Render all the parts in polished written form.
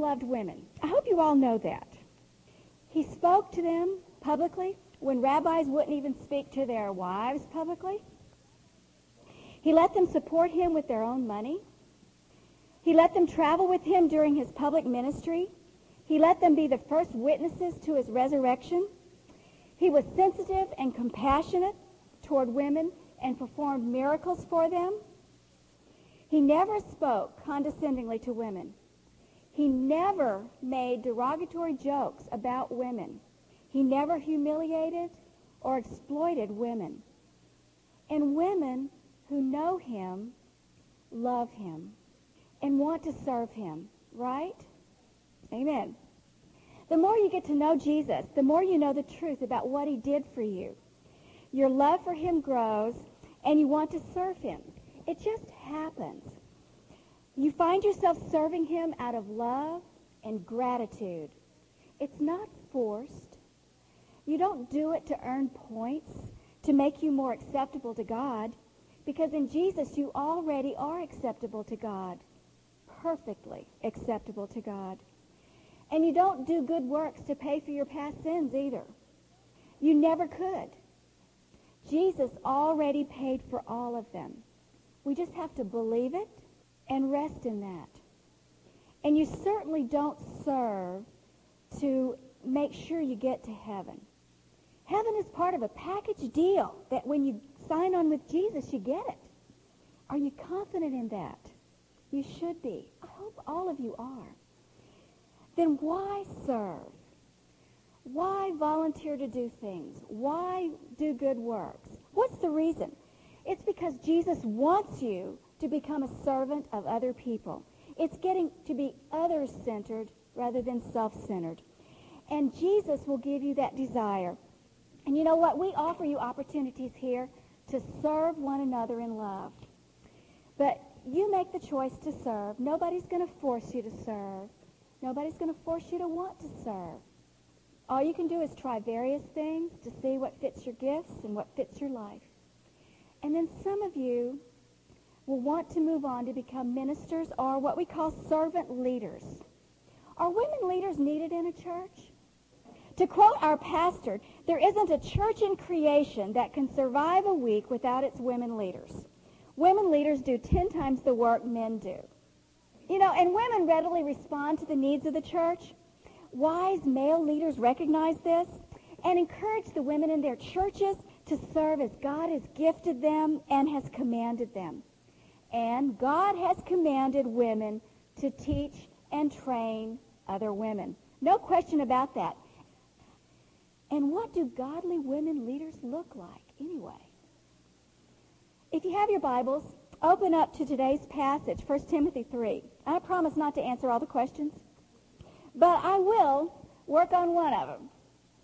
loved women. I hope you all know that. He spoke to them publicly when rabbis wouldn't even speak to their wives publicly. He let them support him with their own money. He let them travel with him during his public ministry. He let them be the first witnesses to his resurrection. He was sensitive and compassionate toward women and performed miracles for them. He never spoke condescendingly to women. He never made derogatory jokes about women. He never humiliated or exploited women. And women who know him love him and want to serve him, right? Amen. The more you get to know Jesus, the more you know the truth about what he did for you. Your love for him grows, and you want to serve him. It just happens. You find yourself serving him out of love and gratitude. It's not forced. You don't do it to earn points, to make you more acceptable to God, because in Jesus you already are acceptable to God, perfectly acceptable to God. And you don't do good works to pay for your past sins either. You never could. Jesus already paid for all of them. We just have to believe it and rest in that. And you certainly don't serve to make sure you get to heaven. Heaven is part of a package deal that when you sign on with Jesus, you get it. Are you confident in that? You should be. I hope all of you are. Then why serve? Why volunteer to do things? Why do good works? What's the reason? It's because Jesus wants you to become a servant of other people. It's getting to be others-centered rather than self-centered. And Jesus will give you that desire. And you know what? We offer you opportunities here to serve one another in love. But you make the choice to serve. Nobody's going to force you to serve. Nobody's going to force you to want to serve. All you can do is try various things to see what fits your gifts and what fits your life. And then some of you will want to move on to become ministers or what we call servant leaders. Are women leaders needed in a church? To quote our pastor, there isn't a church in creation that can survive a week without its women leaders. Women leaders do 10 times the work men do. You know, and women readily respond to the needs of the church. Wise male leaders recognize this and encourage the women in their churches to serve as God has gifted them and has commanded them. And God has commanded women to teach and train other women. No question about that. And what do godly women leaders look like anyway? If you have your Bibles, open up to today's passage, 1 Timothy 3. I promise not to answer all the questions, but I will work on one of them.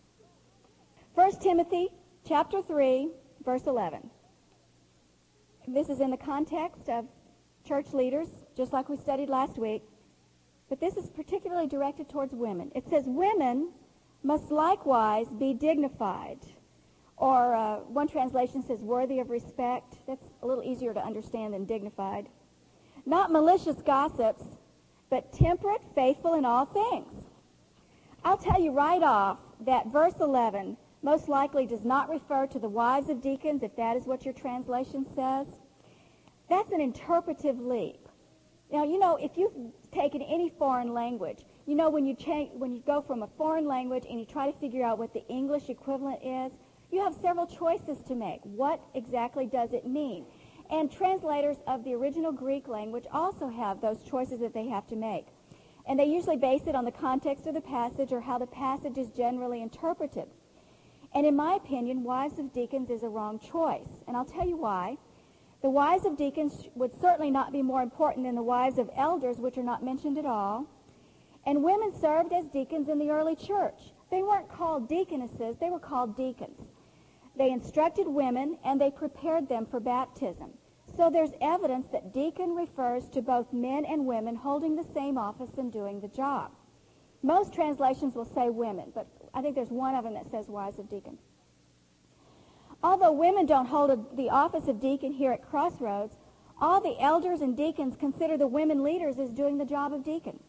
1 Timothy chapter 3, verse 11. This is in the context of church leaders, just like we studied last week, but this is particularly directed towards women. It says, women must likewise be dignified, or one translation says worthy of respect. That's a little easier to understand than dignified. Not malicious gossips, but temperate, faithful in all things. I'll tell you right off that verse 11 most likely does not refer to the wives of deacons, if that is what your translation says. That's an interpretive leap. Now, you know, if you've taken any foreign language, you know when you go from a foreign language and you try to figure out what the English equivalent is, you have several choices to make. What exactly does it mean? And translators of the original Greek language also have those choices that they have to make. And they usually base it on the context of the passage or how the passage is generally interpreted. And in my opinion, wives of deacons is a wrong choice. And I'll tell you why. The wives of deacons would certainly not be more important than the wives of elders, which are not mentioned at all. And women served as deacons in the early church. They weren't called deaconesses, they were called deacons. They instructed women and they prepared them for baptism. So there's evidence that deacon refers to both men and women holding the same office and doing the job. Most translations will say women, but I think there's one of them that says wives of deacon. Although women don't hold the office of deacon here at Crossroads, all the elders and deacons consider the women leaders as doing the job of deacon.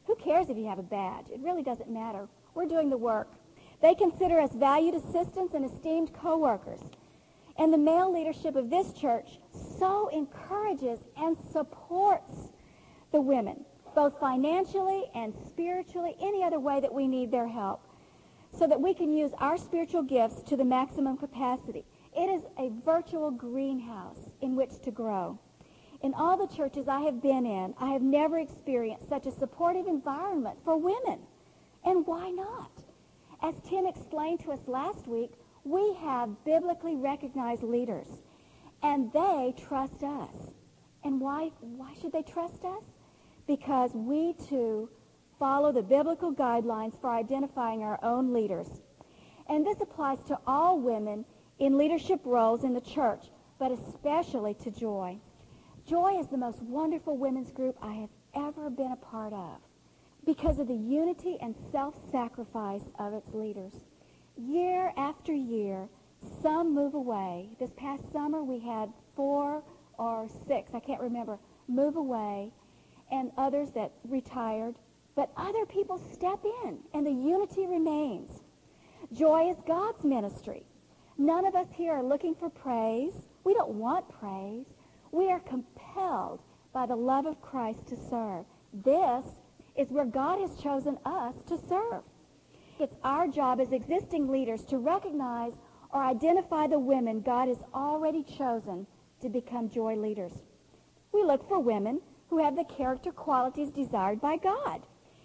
Who cares if you have a badge? It really doesn't matter. We're doing the work. They consider us valued assistants and esteemed co-workers. And the male leadership of this church so encourages and supports the women, both financially and spiritually, any other way that we need their help, so that we can use our spiritual gifts to the maximum capacity. It is a virtual greenhouse in which to grow. In all the churches I have been in, I have never experienced such a supportive environment for women. And why not? As Tim explained to us last week, we have biblically recognized leaders, and they trust us. And why should they trust us? Because we, too, follow the biblical guidelines for identifying our own leaders. And this applies to all women in leadership roles in the church, but especially to Joy. Joy is the most wonderful women's group I have ever been a part of because of the unity and self-sacrifice of its leaders. Year after year, some move away. This past summer, we had 4 or 6, I can't remember, move away, and others that retired. But other people step in, and the unity remains. Joy is God's ministry. None of us here are looking for praise. We don't want praise. We are compelled by the love of Christ to serve. This is where God has chosen us to serve. It's our job as existing leaders to recognize or identify the women God has already chosen to become Joy leaders. We look for women who have the character qualities desired by God.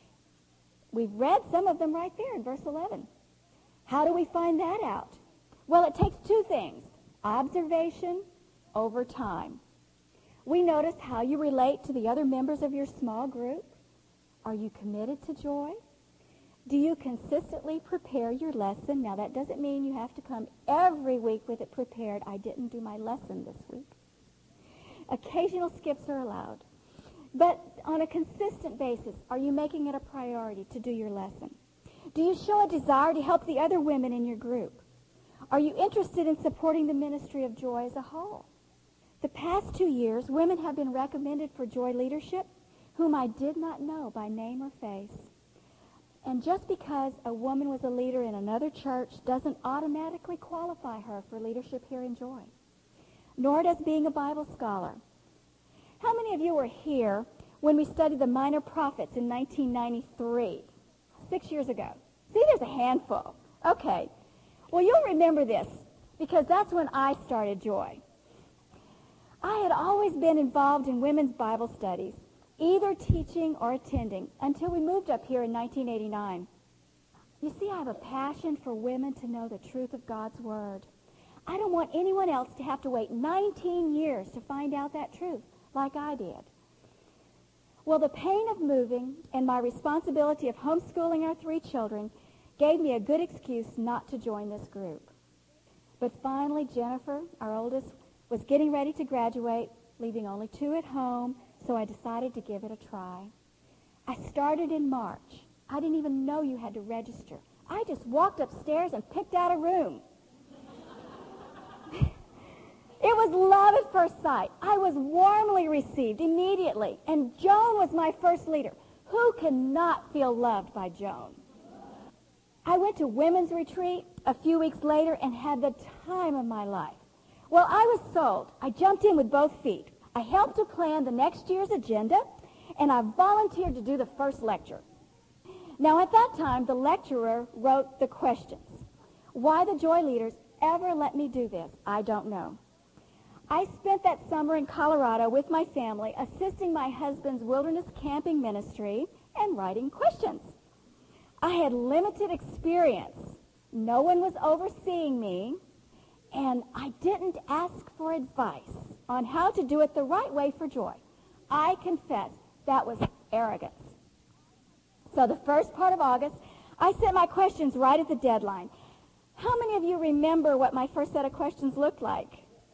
We've read some of them right there in verse 11. How do we find that out? Well, it takes 2 things: observation over time. We notice how you relate to the other members of your small group. Are you committed to Joy? Do you consistently prepare your lesson? Now, that doesn't mean you have to come every week with it prepared. I didn't do my lesson this week. Occasional skips are allowed. But on a consistent basis, are you making it a priority to do your lesson? Do you show a desire to help the other women in your group? Are you interested in supporting the ministry of Joy as a whole? The past 2 years, women have been recommended for Joy leadership whom I did not know by name or face. And just because a woman was a leader in another church doesn't automatically qualify her for leadership here in Joy, nor does being a Bible scholar. How many of you were here when we studied the Minor Prophets in 1993, 6 years ago? See, there's a handful. Okay. Well, you'll remember this because that's when I started Joy. I had always been involved in women's Bible studies, either teaching or attending, until we moved up here in 1989. You see, I have a passion for women to know the truth of God's Word. I don't want anyone else to have to wait 19 years to find out that truth, like I did. Well, the pain of moving and my responsibility of homeschooling our 3 children gave me a good excuse not to join this group. But finally, Jennifer, our oldest, was getting ready to graduate, leaving only 2 at home, so I decided to give it a try. I started in March. I didn't even know you had to register. I just walked upstairs and picked out a room. It was love at first sight. I was warmly received immediately, and Joan was my first leader. Who cannot feel loved by Joan? I went to women's retreat a few weeks later and had the time of my life. Well, I was sold. I jumped in with both feet. I helped to plan the next year's agenda, and I volunteered to do the first lecture. Now, at that time, the lecturer wrote the questions. Why the Joy leaders ever let me do this, I don't know. I spent that summer in Colorado with my family, assisting my husband's wilderness camping ministry and writing questions. I had limited experience. No one was overseeing me, and I didn't ask for advice on how to do it the right way for Joy. I confess that was arrogance. So the first part of August, I sent my questions right at the deadline. How many of you remember what my first set of questions looked like?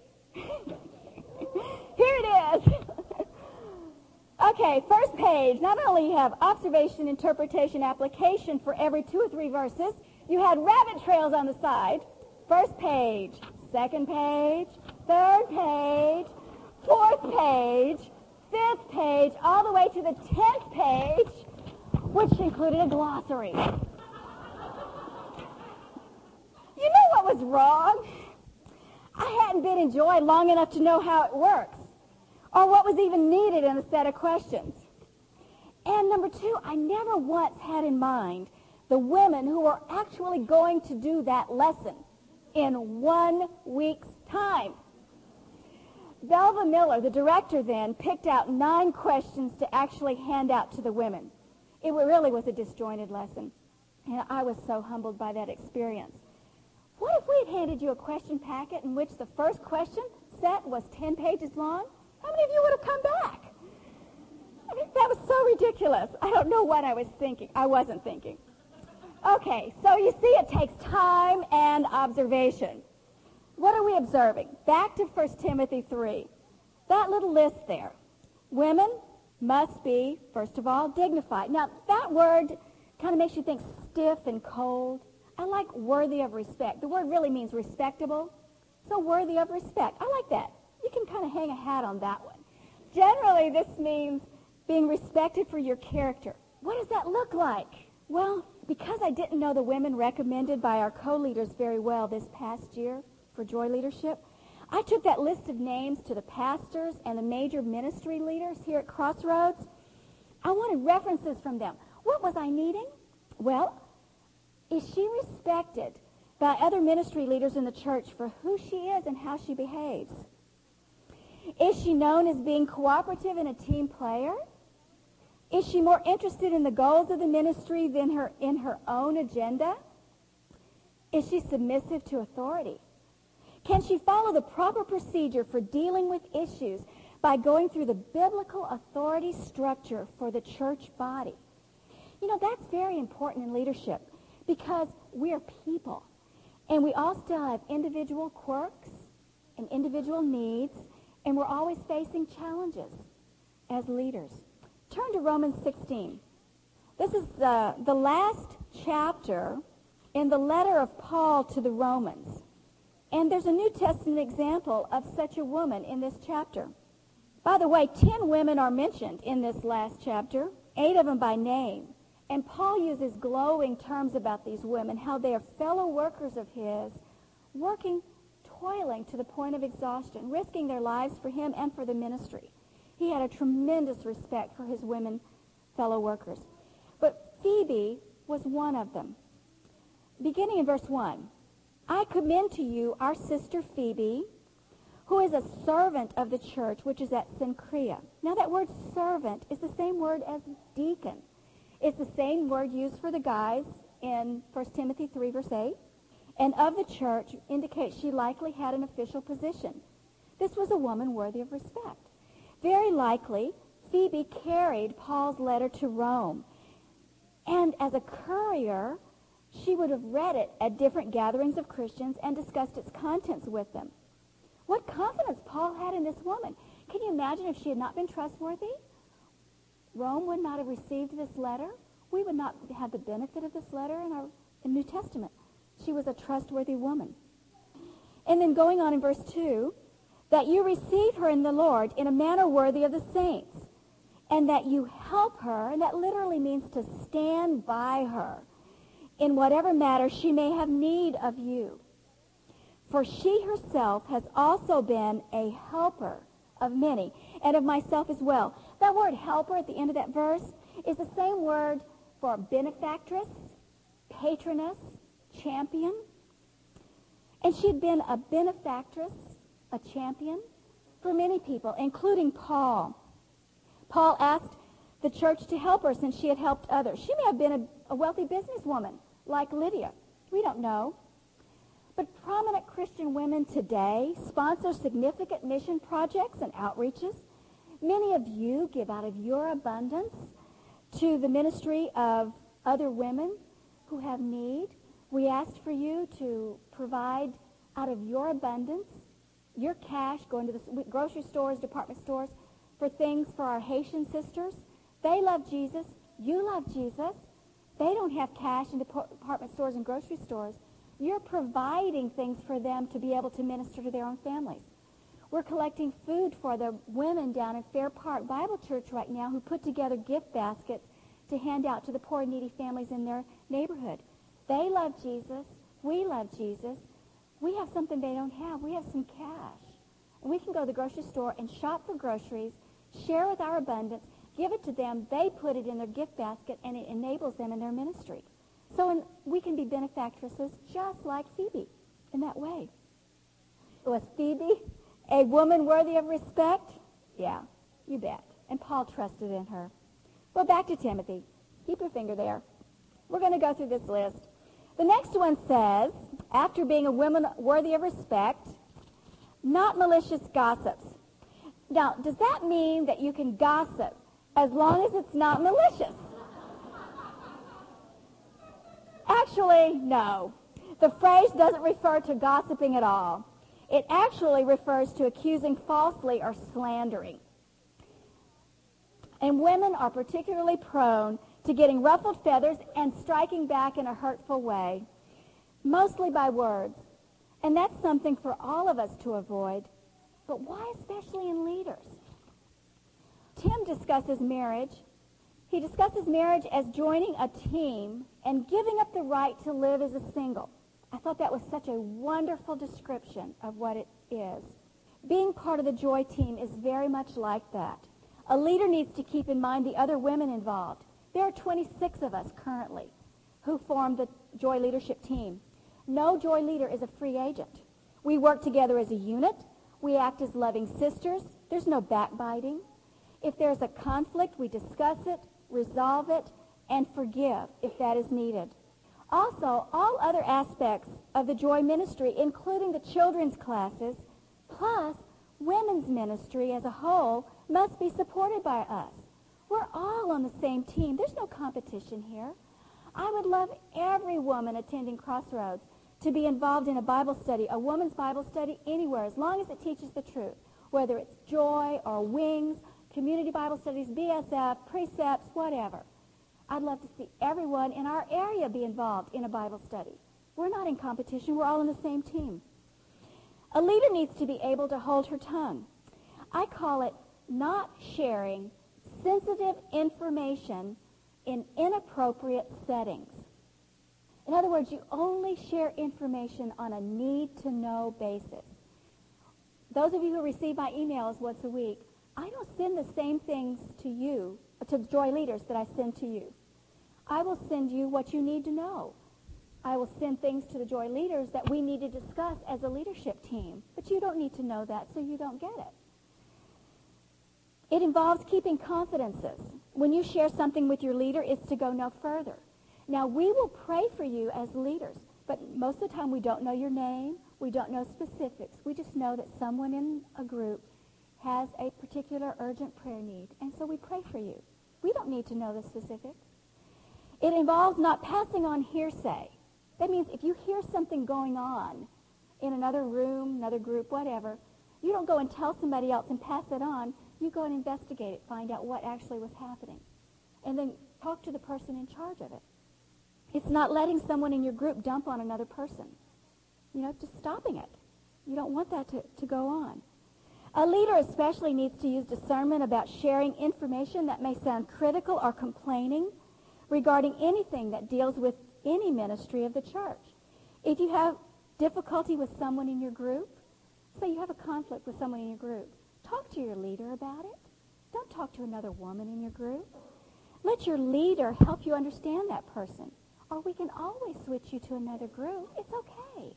Here it is. Okay, first page. Not only you have observation, interpretation, application for every 2 or 3 verses, you had rabbit trails on the side. First page, second page, third page, fourth page, fifth page, all the way to the 10th page. which included a glossary. You know what was wrong? I hadn't been in Joy long enough to know how it works, or what was even needed in a set of questions. And number two, I never once had in mind the women who were actually going to do that lesson in 1 week's time. Belva Miller, the director then, picked out 9 questions to actually hand out to the women. It really was a disjointed lesson, and I was so humbled by that experience. What if we had handed you a question packet in which the first question set was 10 pages long? How many of you would have come back? I mean, that was so ridiculous. I don't know what I was thinking. I wasn't thinking. Okay, so you see it takes time and observation. What are we observing? Back to 1 Timothy 3. That little list there. Women must be, first of all, dignified. Now, that word kind of makes you think stiff and cold. I like worthy of respect. The word really means respectable. So worthy of respect. I like that. You can kind of hang a hat on that one. Generally, this means being respected for your character. What does that look like? Well, because I didn't know the women recommended by our co-leaders very well this past year for Joy Leadership, I took that list of names to the pastors and the major ministry leaders here at Crossroads. I wanted references from them. What was I needing? Well, is she respected by other ministry leaders in the church for who she is and how she behaves? Is she known as being cooperative and a team player? Is she more interested in the goals of the ministry than in her own agenda? Is she submissive to authority? Can she follow the proper procedure for dealing with issues by going through the biblical authority structure for the church body? You know, that's very important in leadership because we are people, and we all still have individual quirks and individual needs, and we're always facing challenges as leaders. Turn to Romans 16. This is the last chapter in the letter of Paul to the Romans. And there's a New Testament example of such a woman in this chapter. By the way, 10 women are mentioned in this last chapter, 8 of them by name. And Paul uses glowing terms about these women, how they are fellow workers of his, working, toiling to the point of exhaustion, risking their lives for him and for the ministry. He had a tremendous respect for his women fellow workers. But Phoebe was one of them. Beginning in verse 1, I commend to you our sister Phoebe, who is a servant of the church, which is at Cenchrea. Now that word servant is the same word as deacon. It's the same word used for the guys in 1 Timothy 3, verse 8. And of the church indicates she likely had an official position. This was a woman worthy of respect. Very likely, Phoebe carried Paul's letter to Rome. And as a courier, she would have read it at different gatherings of Christians and discussed its contents with them. What confidence Paul had in this woman. Can you imagine if she had not been trustworthy? Rome would not have received this letter. We would not have the benefit of this letter in our New Testament. She was a trustworthy woman. And then going on in verse 2, that you receive her in the Lord in a manner worthy of the saints, and that you help her, and that literally means to stand by her, in whatever matter she may have need of you. For she herself has also been a helper of many, and of myself as well. That word helper at the end of that verse is the same word for benefactress, patroness, champion. And she had been a benefactress, a champion for many people, including Paul. Paul asked the church to help her since she had helped others. She may have been a wealthy businesswoman like Lydia. We don't know. But prominent Christian women today sponsor significant mission projects and outreaches. Many of you give out of your abundance to the ministry of other women who have need. We asked for you to provide out of your abundance, your cash, going to the grocery stores, department stores, for things for our Haitian sisters. They love Jesus. You love Jesus. They don't have cash in department stores and grocery stores. You're providing things for them to be able to minister to their own families. We're collecting food for the women down in Fair Park Bible Church right now who put together gift baskets to hand out to the poor and needy families in their neighborhood. They love Jesus. We love Jesus. We have something they don't have. We have some cash. And we can go to the grocery store and shop for groceries, share with our abundance, give it to them. They put it in their gift basket, and it enables them in their ministry. So we can be benefactresses just like Phoebe in that way. Was Phoebe a woman worthy of respect? Yeah, you bet. And Paul trusted in her. Well, back to Timothy. Keep your finger there. We're going to go through this list. The next one says, after being a woman worthy of respect, not malicious gossips. Now, does that mean that you can gossip as long as it's not malicious? Actually, no. The phrase doesn't refer to gossiping at all. It actually refers to accusing falsely or slandering. And women are particularly prone to getting ruffled feathers and striking back in a hurtful way, mostly by words. And that's something for all of us to avoid. But why especially in leaders? Tim discusses marriage. He discusses marriage as joining a team and giving up the right to live as a single. I thought that was such a wonderful description of what it is. Being part of the Joy team is very much like that. A leader needs to keep in mind the other women involved. There are 26 of us currently who form the Joy leadership team. No Joy leader is a free agent. We work together as a unit. We act as loving sisters. There's no backbiting. If there's a conflict, we discuss it, resolve it, and forgive if that is needed. Also, all other aspects of the Joy ministry, including the children's classes, plus women's ministry as a whole, must be supported by us. We're all on the same team. There's no competition here. I would love every woman attending Crossroads to be involved in a Bible study, a woman's Bible study anywhere, as long as it teaches the truth, whether it's Joy or Wings, community Bible studies, BSF, precepts, whatever. I'd love to see everyone in our area be involved in a Bible study. We're not in competition. We're all on the same team. A leader needs to be able to hold her tongue. I call it not sharing sensitive information in inappropriate settings. In other words, you only share information on a need-to-know basis. Those of you who receive my emails once a week, I don't send the same things to you, to the Joy leaders, that I send to you. I will send you what you need to know. I will send things to the Joy leaders that we need to discuss as a leadership team. But you don't need to know that, so you don't get it. It involves keeping confidences. When you share something with your leader, it's to go no further. Now, we will pray for you as leaders, but most of the time we don't know your name. We don't know specifics. We just know that someone in a group has a particular urgent prayer need, and so we pray for you. We don't need to know the specifics. It involves not passing on hearsay. That means if you hear something going on in another room, another group, whatever, you don't go and tell somebody else and pass it on. You go and investigate it, find out what actually was happening, and then talk to the person in charge of it. It's not letting someone in your group dump on another person. Just stopping it. You don't want that to go on. A leader especially needs to use discernment about sharing information that may sound critical or complaining regarding anything that deals with any ministry of the church. If you have difficulty with someone in your group, say you have a conflict with someone in your group, talk to your leader about it. Don't talk to another woman in your group. Let your leader help you understand that person. Or we can always switch you to another group. It's okay.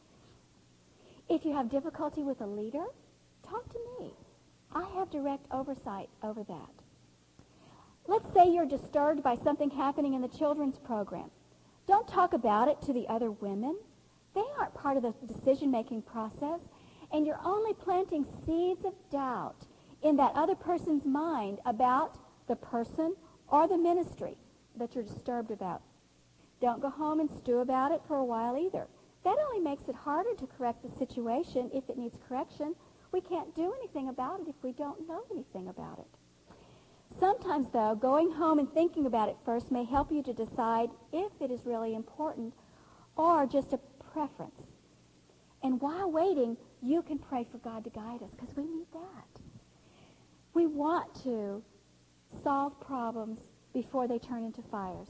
If you have difficulty with a leader, talk to me. I have direct oversight over that. Let's say you're disturbed by something happening in the children's program. Don't talk about it to the other women. They aren't part of the decision-making process, and you're only planting seeds of doubt in that other person's mind about the person or the ministry that you're disturbed about. Don't go home and stew about it for a while either. That only makes it harder to correct the situation if it needs correction. We can't do anything about it if we don't know anything about it. Sometimes, though, going home and thinking about it first may help you to decide if it is really important or just a preference. And while waiting, you can pray for God to guide us, because we need that. We want to solve problems before they turn into fires.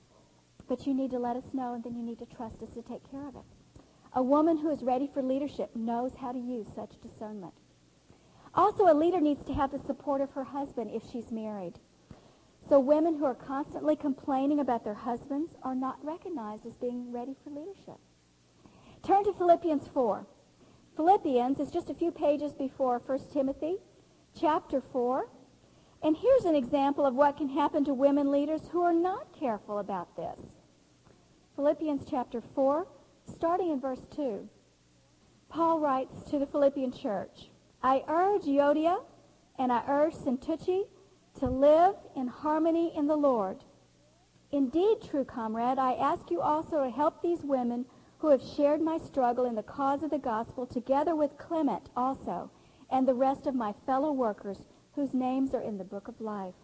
But you need to let us know, and then you need to trust us to take care of it. A woman who is ready for leadership knows how to use such discernment. Also, a leader needs to have the support of her husband if she's married. So women who are constantly complaining about their husbands are not recognized as being ready for leadership. Turn to Philippians 4. Philippians is just a few pages before 1 Timothy chapter 4. And here's an example of what can happen to women leaders who are not careful about this. Philippians chapter 4, starting in verse 2. Paul writes to the Philippian church, I urge Euodia and I urge Syntyche to live in harmony in the Lord. Indeed, true comrade, I ask you also to help these women who have shared my struggle in the cause of the gospel, together with Clement also, and the rest of my fellow workers whose names are in the book of life.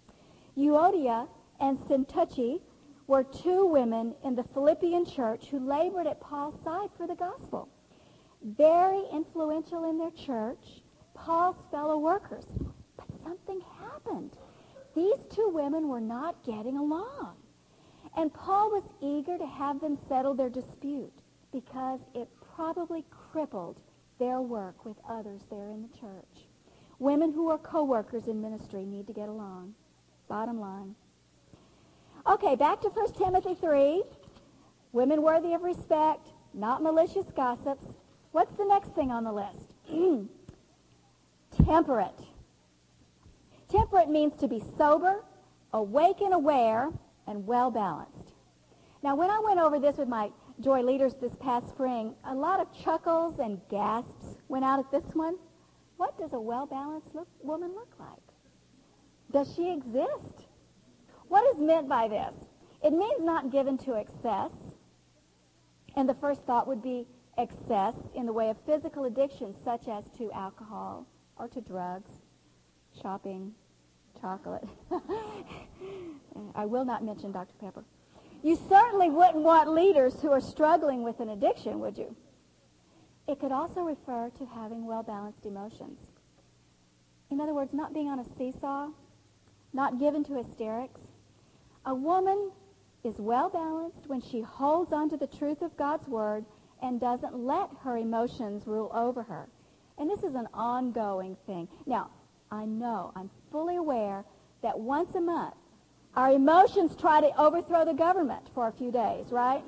Euodia and Syntyche were two women in the Philippian church who labored at Paul's side for the gospel. Very influential in their church, Paul's fellow workers. But something happened. These two women were not getting along. And Paul was eager to have them settle their dispute because it probably crippled their work with others there in the church. Women who are co-workers in ministry need to get along. Bottom line. Okay, back to 1 Timothy 3. Women worthy of respect, not malicious gossips. What's the next thing on the list? Temperate. Temperate means to be sober, awake and aware, and well-balanced. Now, when I went over this with my Joy leaders this past spring, a lot of chuckles and gasps went out at this one. What does a well-balanced woman look like? Does she exist? What is meant by this? It means not given to excess. And the first thought would be excess in the way of physical addiction, such as to alcohol or to drugs, shopping, chocolate. I will not mention Dr. Pepper. You certainly wouldn't want leaders who are struggling with an addiction, would you? It could also refer to having well-balanced emotions. In other words, not being on a seesaw, not given to hysterics. A woman is well-balanced when she holds on to the truth of God's Word and doesn't let her emotions rule over her. And this is an ongoing thing. Now, I know, I'm fully aware that once a month, our emotions try to overthrow the government for a few days, right?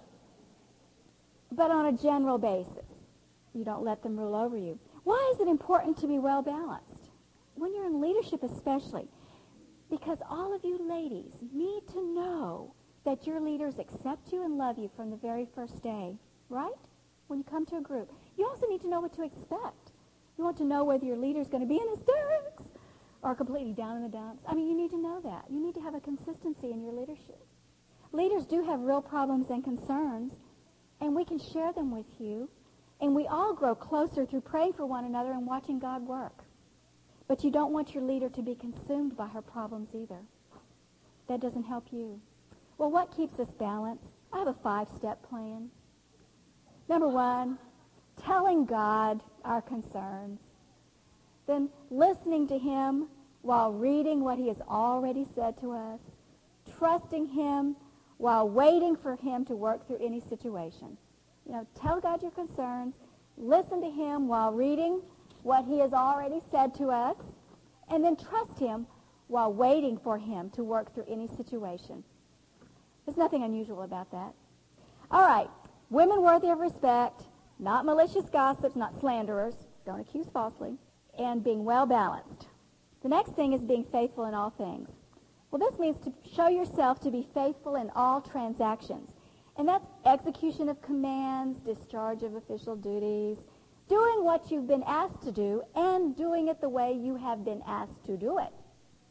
But on a general basis, you don't let them rule over you. Why is it important to be well-balanced? When you're in leadership especially, because all of you ladies need to know that your leaders accept you and love you from the very first day, right? When you come to a group. You also need to know what to expect. You want to know whether your leader is going to be in hysterics or completely down in the dumps. I mean, you need to know that. You need to have a consistency in your leadership. Leaders do have real problems and concerns, and we can share them with you, and we all grow closer through praying for one another and watching God work. But you don't want your leader to be consumed by her problems either. That doesn't help you. Well, what keeps us balanced? I have a 5-step plan. Number 1, telling God our concerns. Then listening to Him while reading what He has already said to us. Trusting Him while waiting for Him to work through any situation. You know, tell God your concerns. Listen to Him while reading what He has already said to us. And then trust Him while waiting for Him to work through any situation. There's nothing unusual about that. All right. Women worthy of respect, not malicious gossips, not slanderers, don't accuse falsely, and being well-balanced. The next thing is being faithful in all things. Well, this means to show yourself to be faithful in all transactions. And that's execution of commands, discharge of official duties, doing what you've been asked to do, and doing it the way you have been asked to do it.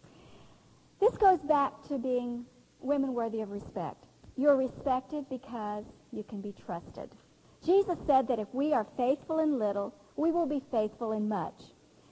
This goes back to being women worthy of respect. You're respected because you can be trusted. Jesus said that if we are faithful in little, we will be faithful in much.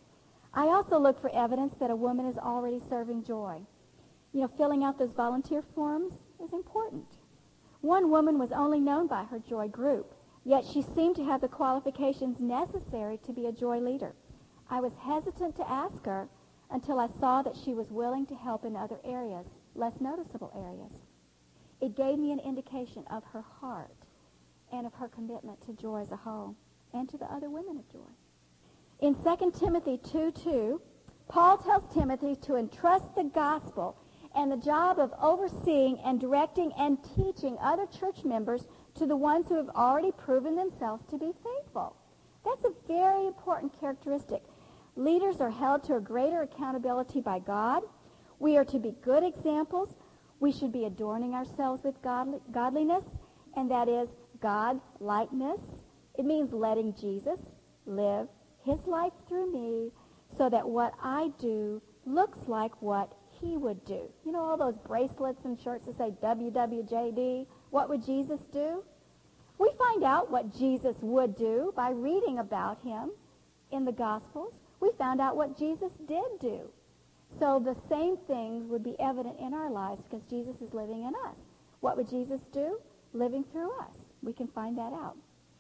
I also look for evidence that a woman is already serving joy. You know, filling out those volunteer forms is important. One woman was only known by her joy group, yet she seemed to have the qualifications necessary to be a joy leader. I was hesitant to ask her until I saw that she was willing to help in other areas, less noticeable areas. It gave me an indication of her heart and of her commitment to joy as a whole and to the other women of joy. In 2 Timothy 2:2, Paul tells Timothy to entrust the gospel and the job of overseeing and directing and teaching other church members to the ones who have already proven themselves to be faithful. That's a very important characteristic. Leaders are held to a greater accountability by God. We are to be good examples. We should be adorning ourselves with godliness, and that is God-likeness. It means letting Jesus live his life through me so that what I do looks like what he would do. You know all those bracelets and shirts that say WWJD? What would Jesus do? We find out what Jesus would do by reading about him in the Gospels. We found out what Jesus did do. So the same things would be evident in our lives because Jesus is living in us. What would Jesus do? Living through us. We can find that out.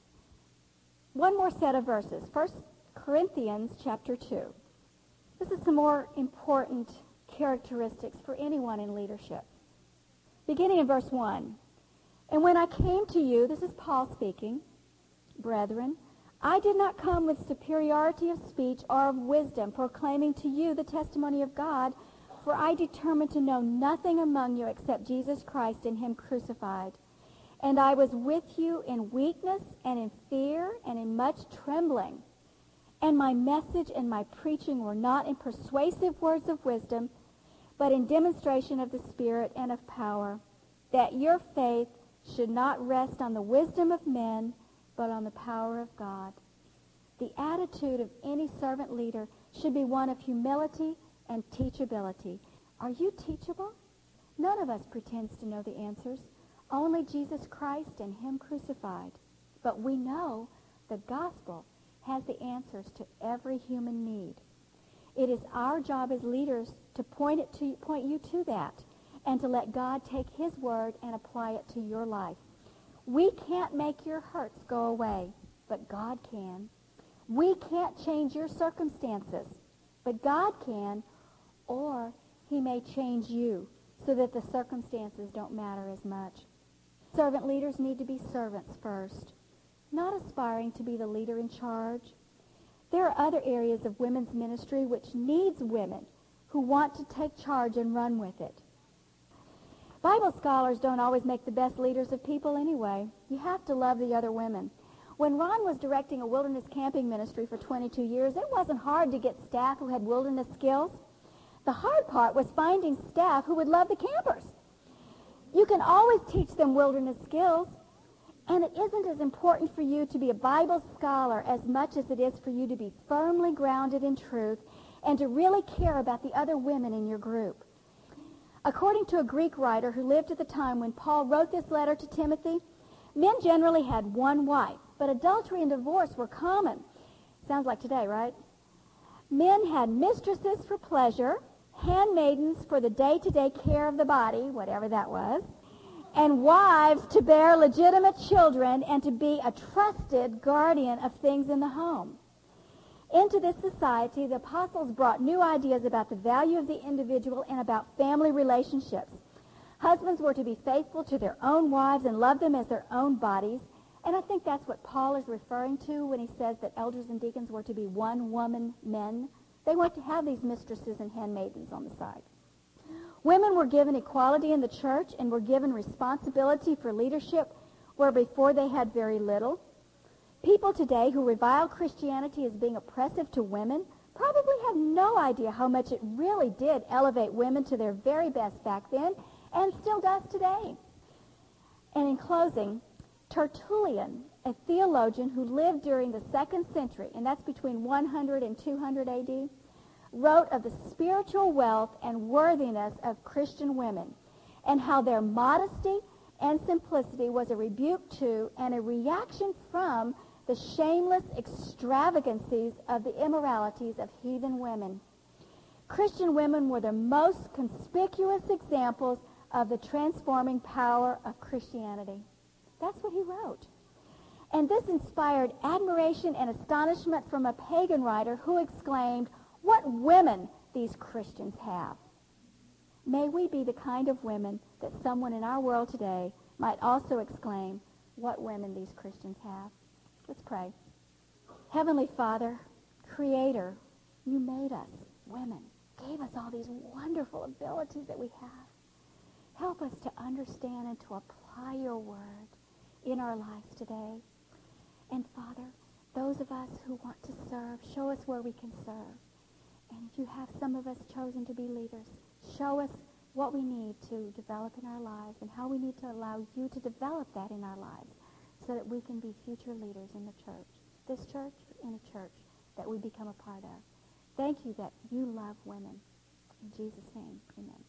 One more set of verses. 1 Corinthians chapter 2. This is some more important characteristics for anyone in leadership. Beginning in verse 1. And when I came to you, this is Paul speaking, brethren, I did not come with superiority of speech or of wisdom, proclaiming to you the testimony of God, for I determined to know nothing among you except Jesus Christ and him crucified. And I was with you in weakness and in fear and in much trembling. And my message and my preaching were not in persuasive words of wisdom, but in demonstration of the Spirit and of power, that your faith should not rest on the wisdom of men, but on the power of God. The attitude of any servant leader should be one of humility and teachability. Are you teachable? None of us pretends to know the answers. Only Jesus Christ and him crucified. But we know the gospel has the answers to every human need. It is our job as leaders to point you to that and to let God take his word and apply it to your life. We can't make your hurts go away, but God can. We can't change your circumstances, but God can, or he may change you so that the circumstances don't matter as much. Servant leaders need to be servants first, not aspiring to be the leader in charge. There are other areas of women's ministry which needs women who want to take charge and run with it. Bible scholars don't always make the best leaders of people anyway. You have to love the other women. When Ron was directing a wilderness camping ministry for 22 years, it wasn't hard to get staff who had wilderness skills. The hard part was finding staff who would love the campers. You can always teach them wilderness skills, and it isn't as important for you to be a Bible scholar as much as it is for you to be firmly grounded in truth and to really care about the other women in your group. According to a Greek writer who lived at the time when Paul wrote this letter to Timothy, men generally had one wife, but adultery and divorce were common. Sounds like today, right? Men had mistresses for pleasure, handmaidens for the day-to-day care of the body, whatever that was, and wives to bear legitimate children and to be a trusted guardian of things in the home. Into this society, the apostles brought new ideas about the value of the individual and about family relationships. Husbands were to be faithful to their own wives and love them as their own bodies. And I think that's what Paul is referring to when he says that elders and deacons were to be one-woman men. They weren't to have these mistresses and handmaidens on the side. Women were given equality in the church and were given responsibility for leadership where before they had very little. People today who revile Christianity as being oppressive to women probably have no idea how much it really did elevate women to their very best back then and still does today. And in closing, Tertullian, a theologian who lived during the 2nd century, and that's between 100 and 200 A.D., wrote of the spiritual wealth and worthiness of Christian women and how their modesty and simplicity was a rebuke to and a reaction from the shameless extravagancies of the immoralities of heathen women. Christian women were the most conspicuous examples of the transforming power of Christianity. That's what he wrote. And this inspired admiration and astonishment from a pagan writer who exclaimed, "What women these Christians have." May we be the kind of women that someone in our world today might also exclaim, what women these Christians have. Let's pray. Heavenly Father, Creator, you made us women, gave us all these wonderful abilities that we have. Help us to understand and to apply your word in our lives today. And Father, those of us who want to serve, show us where we can serve. And you have some of us chosen to be leaders. Show us what we need to develop in our lives and how we need to allow you to develop that in our lives so that we can be future leaders in the church, this church, in a church that we become a part of. Thank you that you love women. In Jesus' name, amen.